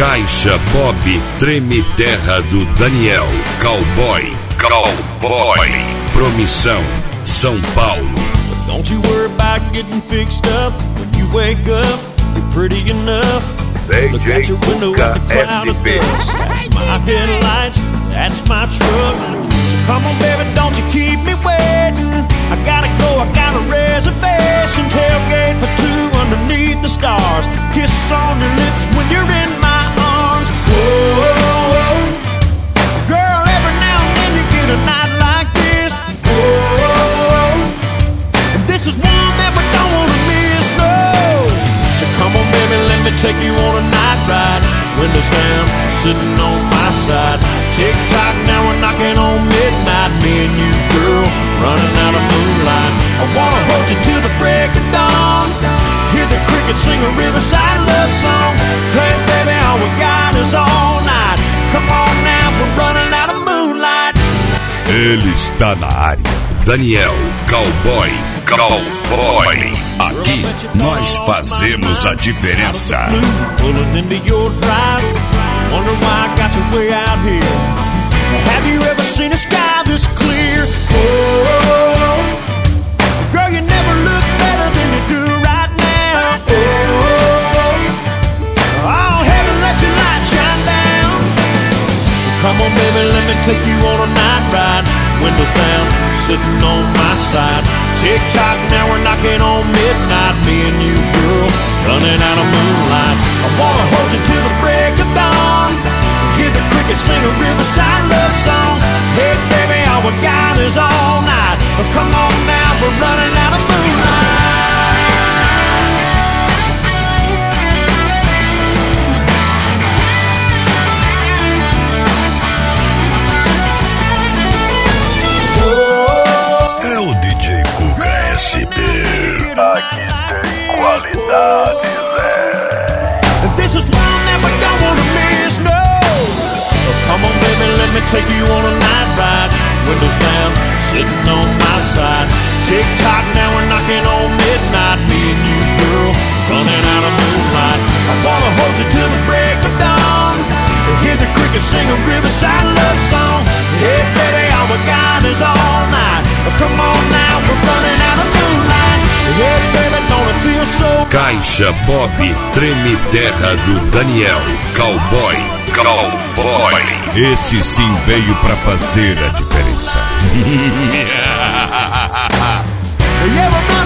Caixa Bob Treme Terra do Daniel. Cowboy. Promissão, São Paulo. Don't you worry about getting fixed up. When you wake up, you're pretty enough. Look out your window at the cloud of dust. That's my headlights, that's my truck. So come on baby, don't you keep me waiting. I gotta go, I got a reservation. Tailgate for two underneath the stars. Kiss on your lips when you're in my arms. Whoa, girl, every now and then you get a night like this. Whoa, and this is one that we don't wanna miss, no. So come on baby, let me take you on a night ride. Windows down, sitting on my side. Tick-tock, now we're knocking on midnight. Me and you, girl, running out of moonlight. I wanna hold you till the break of dawn. Hear the crickets sing a riverside love song. Hey baby, all we got is all night. Come on now, we're running out of moonlight. Ele está na área. Daniel, Cowboy. Aqui nós fazemos a diferença. Pulling into your drive. Wonder why I got you way out here. Have you ever seen a sky this clear? Oh, girl, you never look better than you do right now. Oh, heaven, let your light shine down. Come on, baby, let me take you on a night ride. Windows down, sitting on my side. Tick-tock, now we're knocking on midnight. Me and you, girl, running out of moonlight. I wanna hold you till the break of dawn. Hear the crickets sing a riverside love song. Hey baby, all we got is all night. Come on now, we're running out of moonlight. É o DJ Cuca SP. Aqui tem qualidade, Zé. This is one that we don't wanna miss, no. Come on baby, let me take you on a night ride. Windows down, sitting on my side. Tick-tock, now we're knocking on midnight. Me and you, girl, running out of moonlight. I wanna hold you till the break of dawn. Hear the crickets sing a riverside love song. Hey baby, all we got is all night. Come on now, we're running out of moonlight. Hey baby, don't it feel so. Caixa Bob Treme Terra do Daniel. Cowboy. Esse sim veio pra fazer a diferença. Yeah, we're running